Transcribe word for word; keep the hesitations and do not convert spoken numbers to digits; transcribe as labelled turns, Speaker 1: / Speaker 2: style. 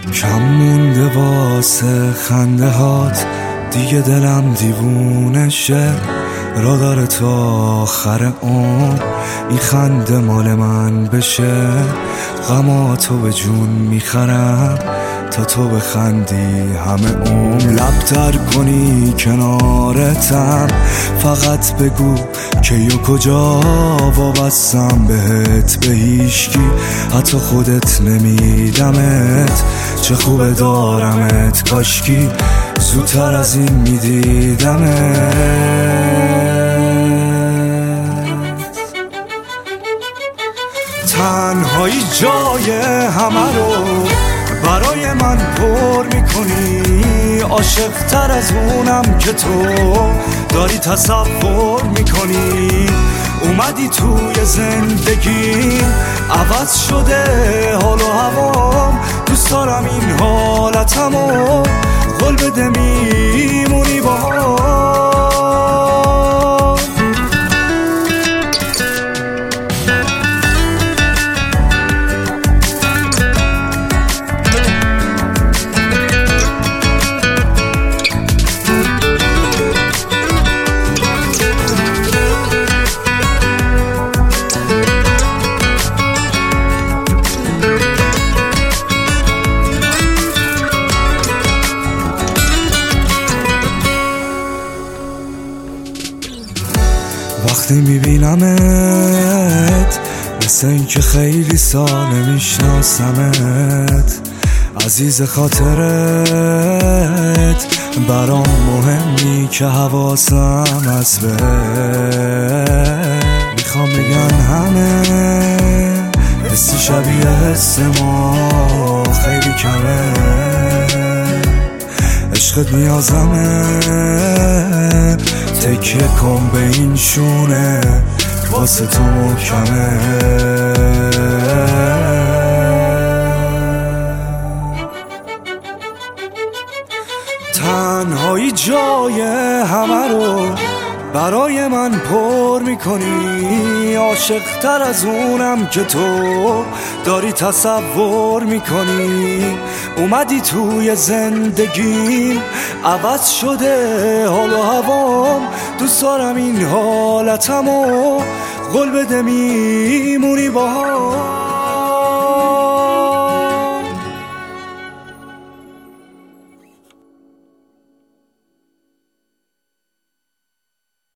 Speaker 1: کم مونده واسه خنده هات، دیگه دلم دیوونه شه. را داره تا آخر عمر این خنده مال من بشه. غماتو به جون میخرم تا تو بخندی همه عمر. لب تر کنی کنارتم، فقط بگو که یا کجا وابستم بهت، به هیشکی حتی خودت نمیدمت. چه خوبه دارمت، کاشکی زودتر از این میدیدمت. تنهایی جای همه رو برای من پر میکنی، عاشق تر از اونم که تو داری تصور میکنی. اومدی توی زندگی عوض شده حال و هوام، دوست دارم این حالتمو قول بده میمونی با هم. وقتی میبینمت مثل این که خیلی ساله میشناسمت، عزیز خاطرت برام مهمی که حواسم از بهت. میخوام بگن همه حسی شبیه حس ما خیلی کمه، عشقت نیازمه، تکیه کن به این شونه واسه تو محکمه. تنهایی جای همه رو برای من پر میکنی، عاشق تر از اونم که تو داری تصور میکنی. اومدی توی زندگیم عوض شده حال و هوام، دوست دارم این حالتمو قول بده میمونی با هم.